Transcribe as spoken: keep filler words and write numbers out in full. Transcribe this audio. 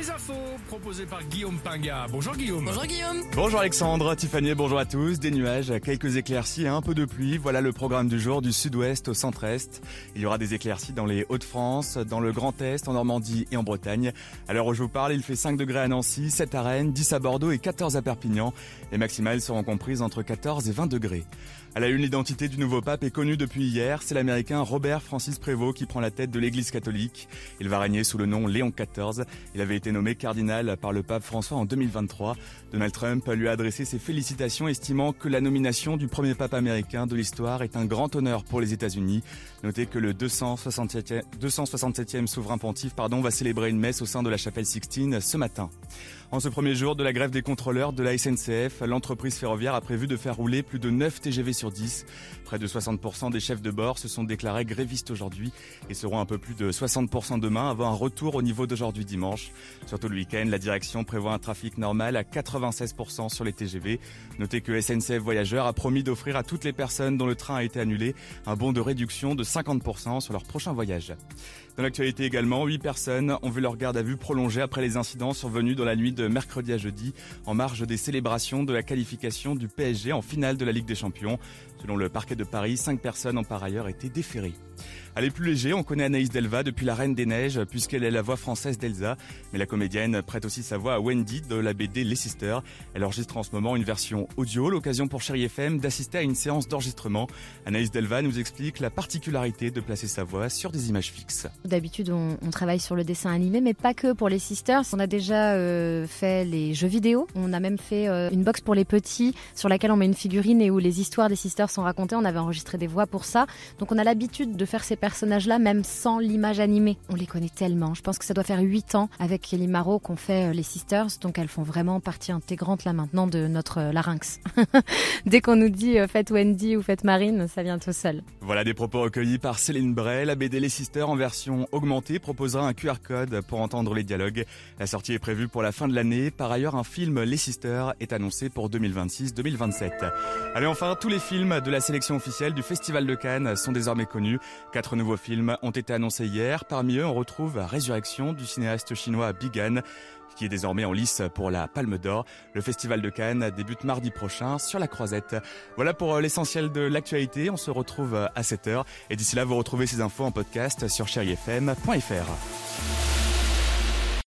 Les infos proposées par Guillaume Pinga. Bonjour Guillaume. Bonjour Guillaume. Bonjour Alexandre, Tiffany, bonjour à tous. Des nuages, quelques éclaircies et un peu de pluie. Voilà le programme du jour du sud-ouest au centre-est. Il y aura des éclaircies dans les Hauts-de-France, dans le Grand Est, en Normandie et en Bretagne. À l'heure où je vous parle, il fait cinq degrés à Nancy, sept à Rennes, dix à Bordeaux et quatorze à Perpignan. Les maximales seront comprises entre quatorze et vingt degrés. À la une, l'identité du nouveau pape est connue depuis hier. C'est l'américain Robert Francis Prévost qui prend la tête de l'église catholique. Il va régner sous le nom Léon quatorze. Il avait été nommé cardinal par le pape François en deux mille vingt-trois. Donald Trump lui a adressé ses félicitations, estimant que la nomination du premier pape américain de l'histoire est un grand honneur pour les États-Unis. Notez que le deux cent soixante-septième souverain pontife pardon, va célébrer une messe au sein de la chapelle Sixtine ce matin. En ce premier jour de la grève des contrôleurs de la S N C F, l'entreprise ferroviaire a prévu de faire rouler plus de neuf T G V sur dix. Près de soixante pour cent des chefs de bord se sont déclarés grévistes aujourd'hui et seront un peu plus de soixante pour cent demain avant un retour au niveau d'aujourd'hui dimanche. Surtout le week-end, la direction prévoit un trafic normal à quatre-vingt-seize pour cent sur les T G V. Notez que S N C F Voyageurs a promis d'offrir à toutes les personnes dont le train a été annulé un bon de réduction de cinquante pour cent sur leur prochain voyage. Dans l'actualité également, huit personnes ont vu leur garde à vue prolongée après les incidents survenus dans la nuit de mercredi à jeudi en marge des célébrations de la qualification du P S G en finale de la Ligue des Champions. Selon le parquet de Paris, cinq personnes ont par ailleurs été déférées. Allez, plus léger, on connaît Anaïs Delva depuis La Reine des Neiges puisqu'elle est la voix française d'Elsa. Mais la comédienne prête aussi sa voix à Wendy de la B D Les Sisters. Elle enregistre en ce moment une version audio, l'occasion pour Chérie F M d'assister à une séance d'enregistrement. Anaïs Delva nous explique la particularité de placer sa voix sur des images fixes. D'habitude, on, on travaille sur le dessin animé, mais pas que pour les Sisters. On a déjà euh, fait les jeux vidéo. On a même fait euh, une box pour les petits sur laquelle on met une figurine et où les histoires des Sisters sont racontées. On avait enregistré des voix pour ça. Donc on a l'habitude de faire ces personnages-là, même sans l'image animée. On les connaît tellement. Je pense que ça doit faire huit ans avec Kelly Marot qu'on fait euh, les Sisters. Donc elles font vraiment partie intégrante là maintenant de notre euh, larynx. Dès qu'on nous dit euh, faites Wendy ou faites Marine, ça vient tout seul. Voilà des propos recueillis par Céline Bray. La B D Les Sisters en version augmentée proposera un Q R code pour entendre les dialogues. La sortie est prévue pour la fin de l'année. Par ailleurs, un film Les Sisters est annoncé pour deux mille vingt-six deux mille vingt-sept. Allez, enfin, tous les films de la sélection officielle du Festival de Cannes sont désormais connus. Quatre nouveaux films ont été annoncés hier. Parmi eux, on retrouve Résurrection du cinéaste chinois Bigan, qui est désormais en lice pour la Palme d'Or. Le Festival de Cannes débute mardi prochain sur la Croisette. Voilà pour l'essentiel de l'actualité. On se retrouve à sept heures. Et d'ici là, vous retrouvez ces infos en podcast sur chéri f m point f r.